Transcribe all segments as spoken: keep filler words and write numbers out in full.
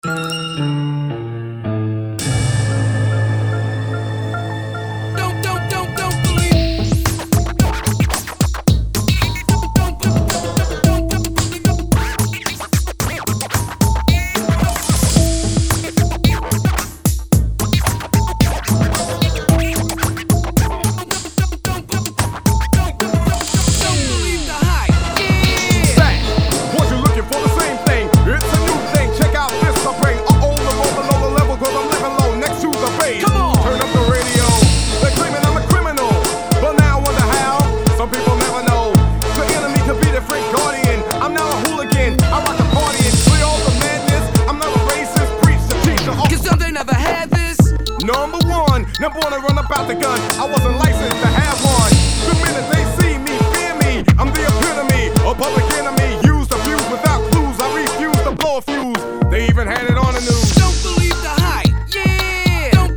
Number one, never wanna run about the gun. I wasn't licensed to have one. The minute they see me, fear me. I'm the epitome, a public enemy. Used, abused without clues. I refuse to blow a fuse. They even had it on the news. Don't believe the hype, yeah. Don't,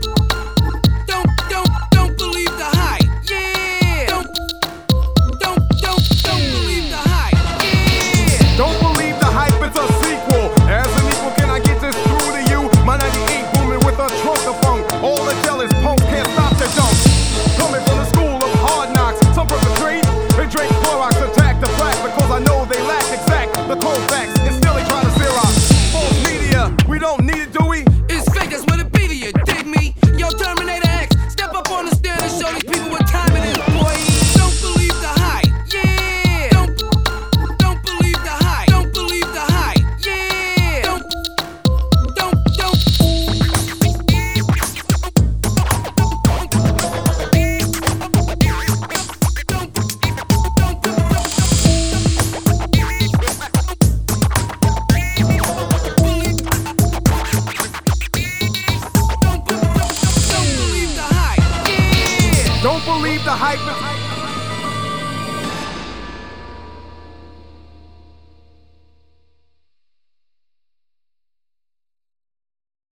don't, don't, don't believe the hype, yeah. Don't, don't, don't, don't believe the hype, yeah. Don't believe the hype, it's a sequel. As an equal, can I get this through to you? My ninety-eight booming with a trunk of funk. All the jealous punks can't stop their jump. Coming from the school of hard knocks, some perpetrate. They drink Clorox, attack the black because I know they lack exact the cold facts, and still they try to Xerox. False media, we don't need it, do we? It's fake, that's what it be to you, dig me? Yo, Terminator X, step up on the stand and show these people what time it is, boy. Don't believe the hype, yeah. Don't, don't believe the hype. Don't believe the hype, yeah. Don't, don't, don't. Don't believe the hype.